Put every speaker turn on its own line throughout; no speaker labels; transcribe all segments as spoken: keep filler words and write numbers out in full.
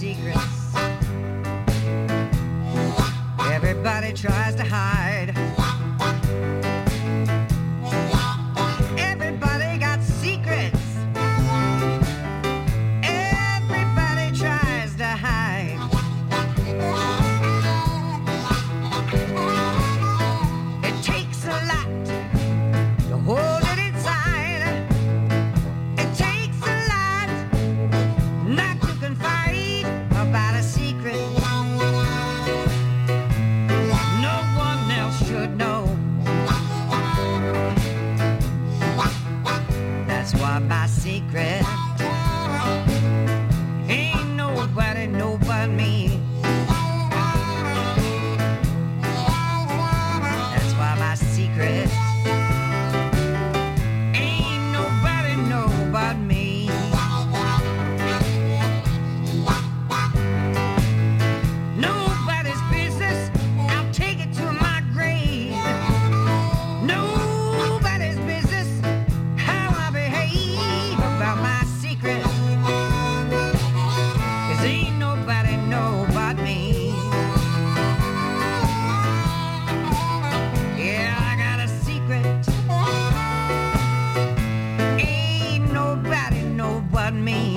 secrets. Everybody tries to hide. Everybody got secrets. Everybody tries to hide. It takes a lot to hold it inside. It takes a lot not to confide about a secret. No one else should know. That's why my secret ain't nobody know but me. That's why my secret ain't nobody know but me. Nobody's business, I'll take it to my grave. Nobody's business how I behave about my secret. 'Cause ain't nobody know but me. Yeah, I got a secret. Ain't nobody know but me.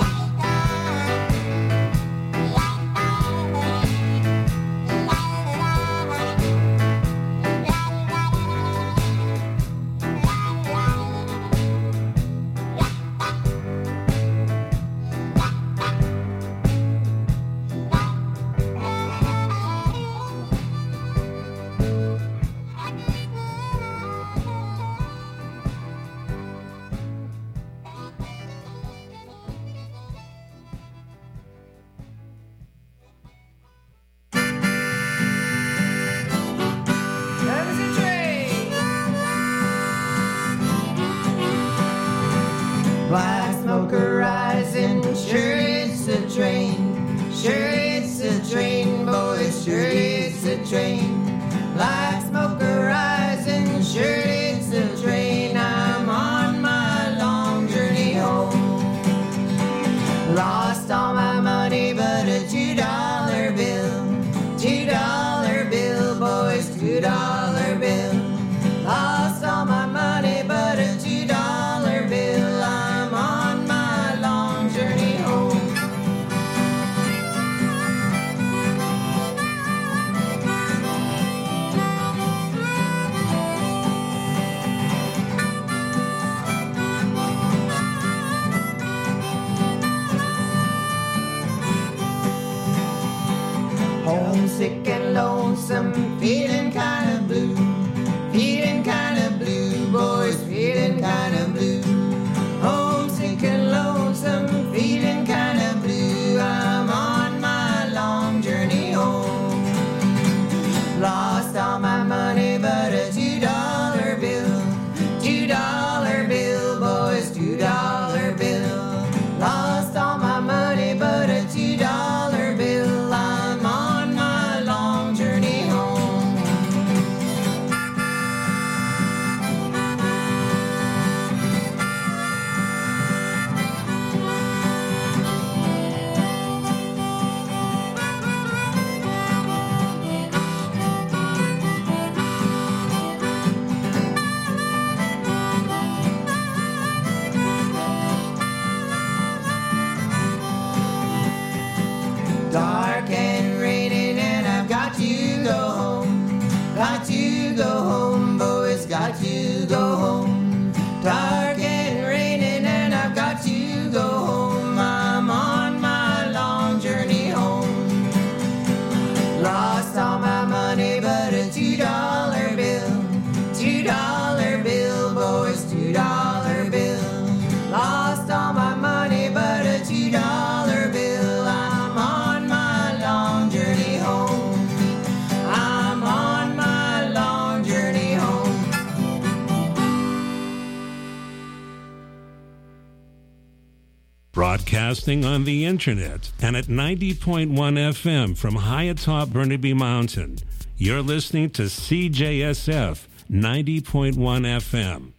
That was a train.
Black smoke rising, sure it's a train. Sure it's a train, boys, sure it's a train. Black smoke rising, sure it's a train. I'm on my long journey home. Lost all my money but a two dollar bill. Two dollar bill, boys, two dollar bill. Lost all my money but a two dollar bill. I'm on my long journey home. Homesick and lonesome, feeling kind of blue. Feeling kind of blue, boys, feeling kind of blue. Homesick and lonesome, feeling kind of blue. I'm on my long journey home. Lost all my money but a two dollar bill. Two dollar bill, boys, two dollar bill. Lost all my money but a two dollar bill. I'm on my long journey home. Dark and raining and I've got to go home. Got to go home, boys, got to go home. Dark and raining and I've got to go home. I'm on my long journey home. Lost all my money but a two dollar bill. Two dollar bill, boys, two dollar bill. Lost all my money but a two dollar bill. I'm on my long journey home. I'm on my long journey home.
Broadcasting on the internet and at ninety point one F M from high atop Burnaby Mountain. You're listening to C J S F ninety point one F M.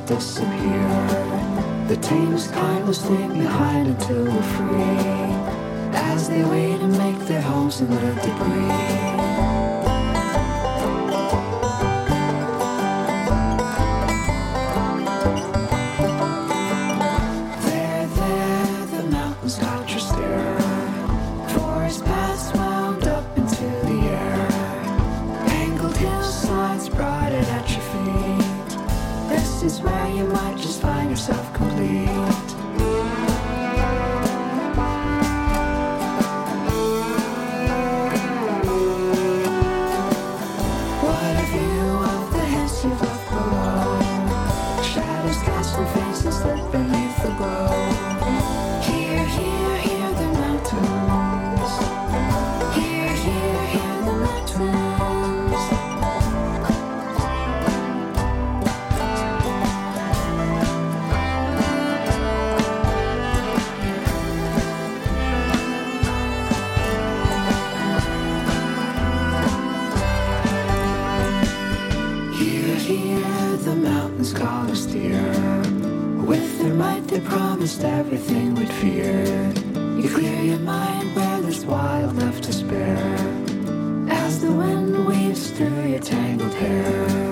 disappear. The tamest kind will stay behind until we're free, as they wait and make their homes in the debris. Is where you might just find yourself complete. What a view of the hills you've left below. Shadows cast and faces lit beneath the glow. Here, here, hear the mountains. Here, here, hear the mountains. Call us dear. With their might they promised everything we'd feared. You clear your mind where there's wild left to spare, as the wind weaves through your tangled hair.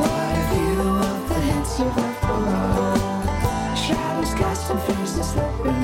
You've left below. Shadows cast and faces that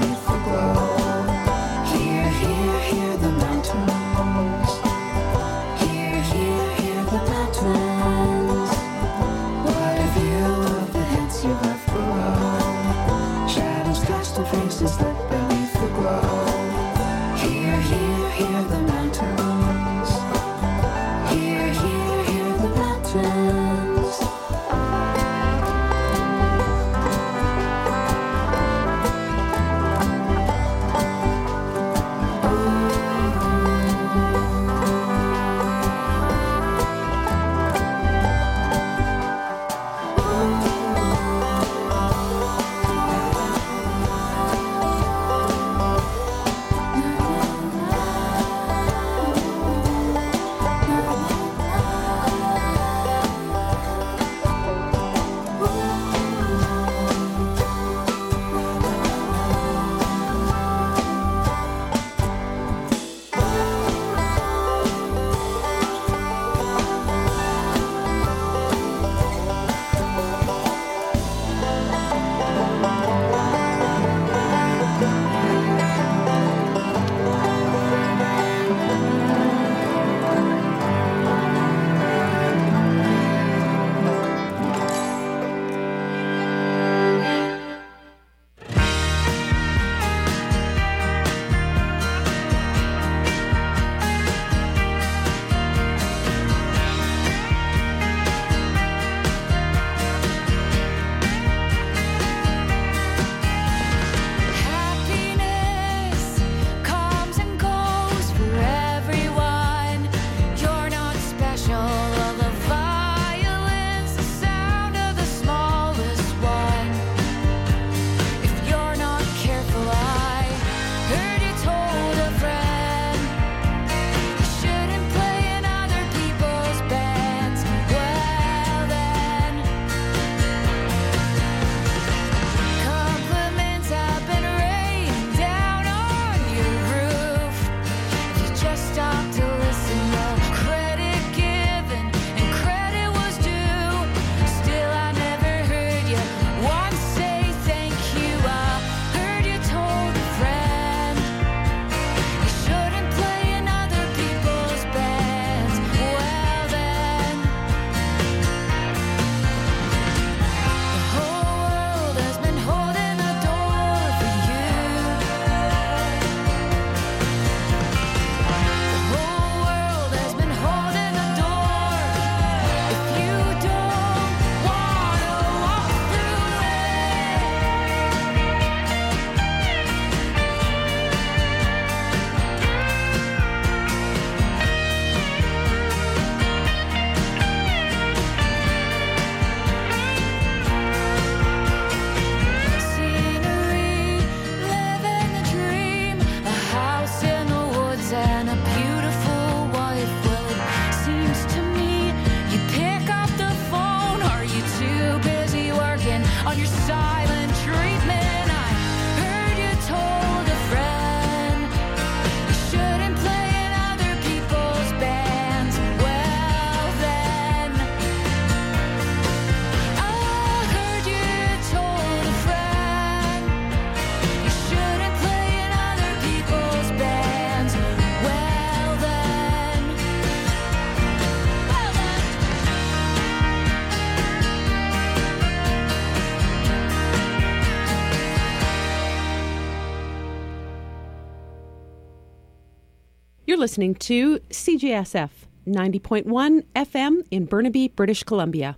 listening to C J S F ninety point one F M in Burnaby, British Columbia.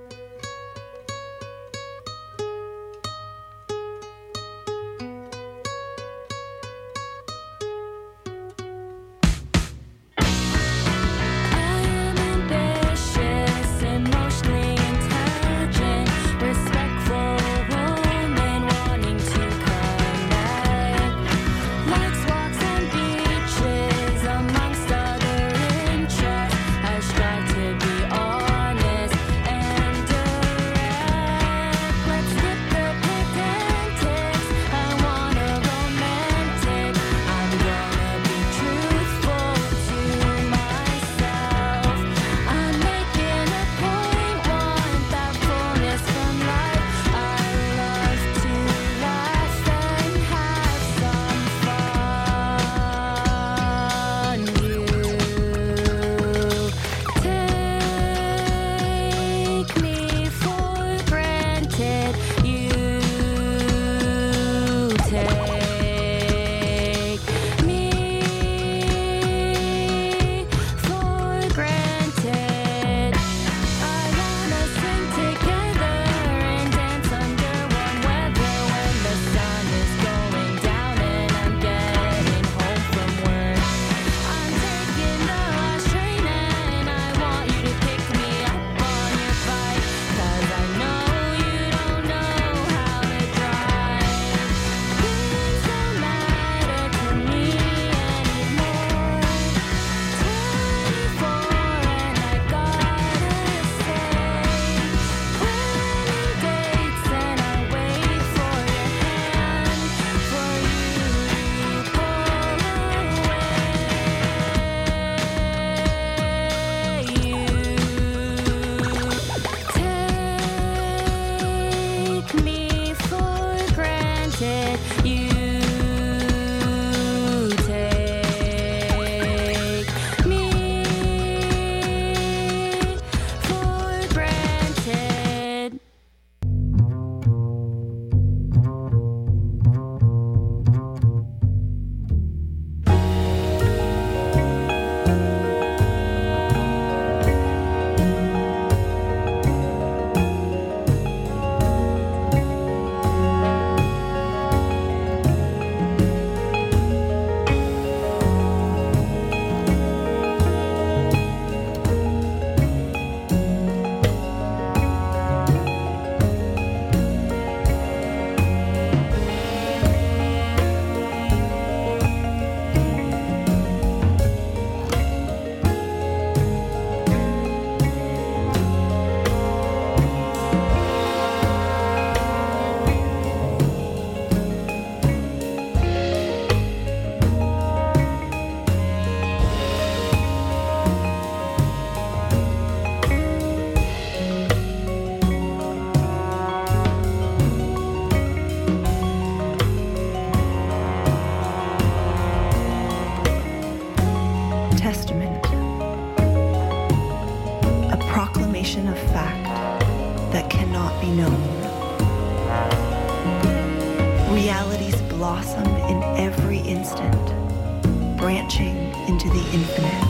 Realities blossom in every instant, branching into the infinite.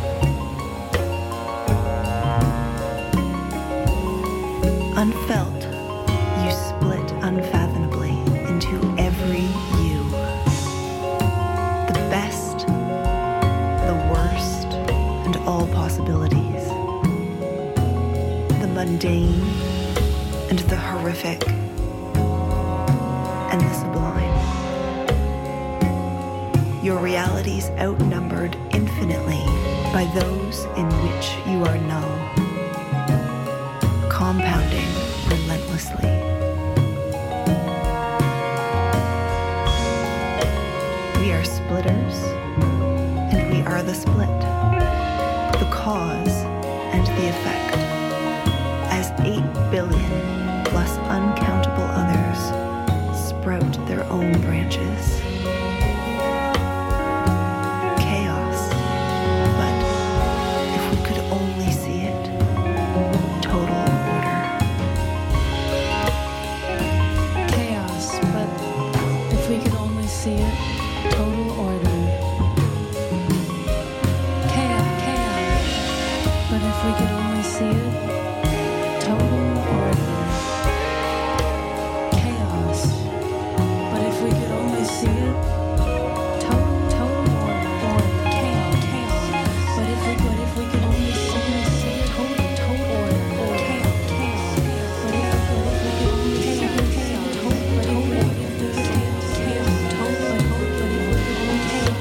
Unfelt, you split unfathomably into every you. The best, the worst, and all possibilities. The mundane and the horrific. And the sublime. Your realities outnumbered infinitely by those in which you are null, compounding relentlessly. We are splitters, and we are the split, the cause and the effect, as eight billion plus uncountable others sprout their own branches. Chaos, but if we could only see it, total order.
Chaos, but if we could only see it, total order. But if we could only see it, total order. Chaos. But if we could only see it, total, total order. Order. Chaos. Chaos. But if we could, if we could only see it, see it, total, total order. Order. Chaos. Chaos. But if we could, if we could only see it, chaos. Total, but if we could, if we could, chaos. Chaos. Total, but total, but if we could only chaos.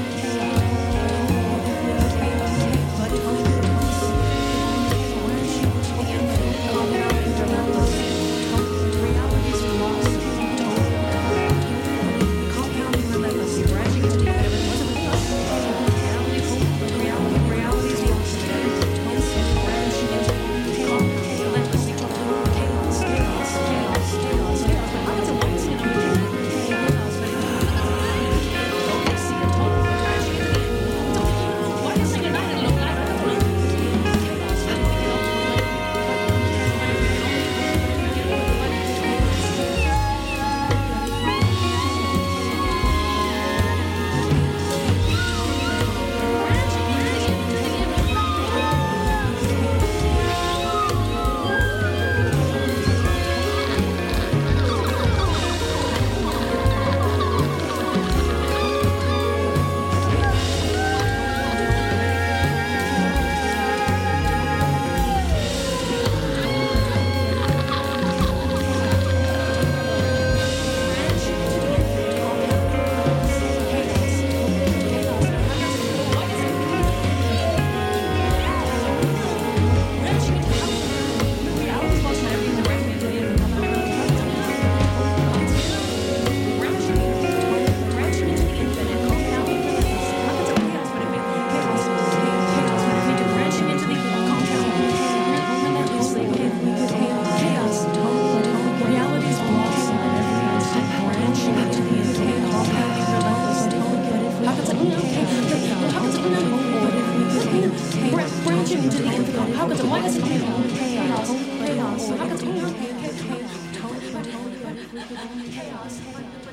Branching into the infinite. How could the why does it chaos? Chaos. Chaos. How could the chaos?